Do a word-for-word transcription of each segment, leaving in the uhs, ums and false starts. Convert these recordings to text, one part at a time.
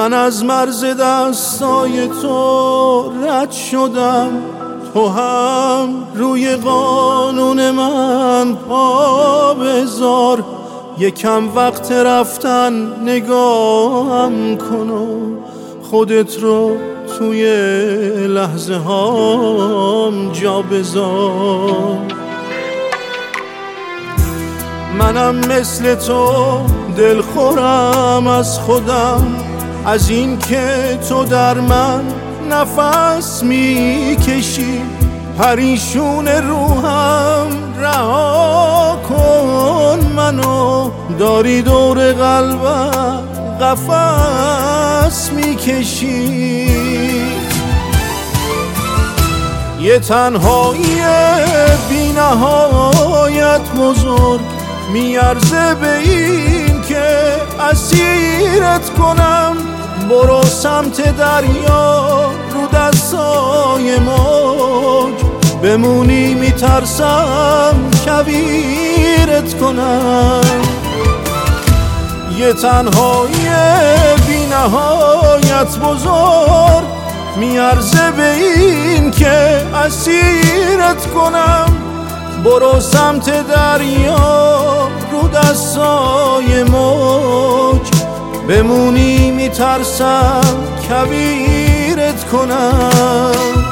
من از مرز دستای تو رد شدم، تو هم روی قانون من پا بذار. یکم وقت رفتن نگاهم کن و خودت رو توی لحظه هام جا بذار. منم مثل تو دلخورم از خودم، از این که تو در من نفس میکشی. پریشون روحم رها کن منو، داری دور قلبم قفس میکشی. یه تنهایی بی نهایت بزرگ میارزه به این که اسیرت کنم. برو سمت دریا رو دستای موج، بمونی میترسم کویرت کنم. یه تنهایی بی نهایت بزرگ میارزه به این که اسیرت کنم. برو سمت دریا رو دستای موج، بمونی میترسم کویرت کنم.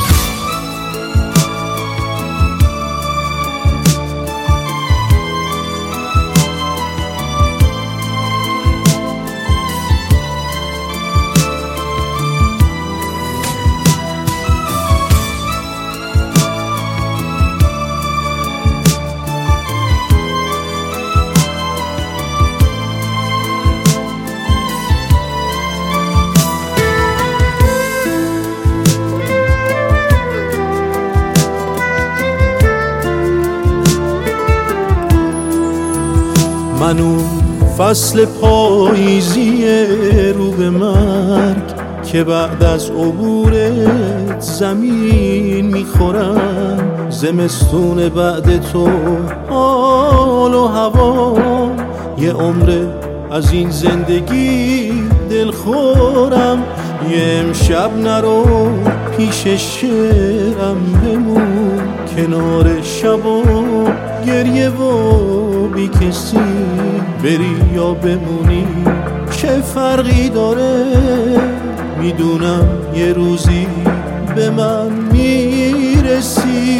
من اون فصل پاییزی رو به مرگ که بعد از عبورت زمین میخورم. زمستون بعد تو حال و هوا، یه عمر از این زندگی دلخورم. یه امشب نرو پیش شعرم، بمون کنار شب و گریه و بی کسی. بری یا بمونی چه فرقی داره، میدونم یه روزی به من میرسی.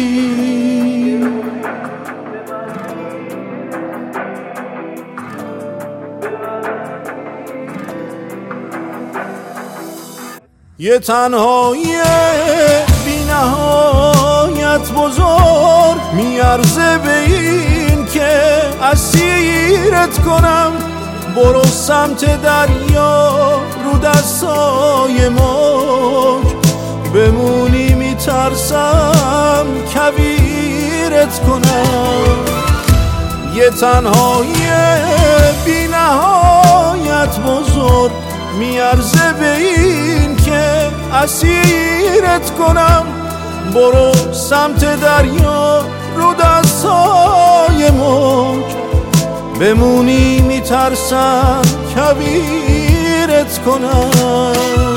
یه تنهایی بی نهایت بزرگ میارزه به این که اسیرت کنم. برو سمت دریا رو دستای موج، بمونی میترسم کویرت کنم. یه تنهایی بی نهایت بزرگ میارزه به این که اسیرت کنم. برو سمت دریا رو دستای موج، بمونی میترسم کویرت کنم.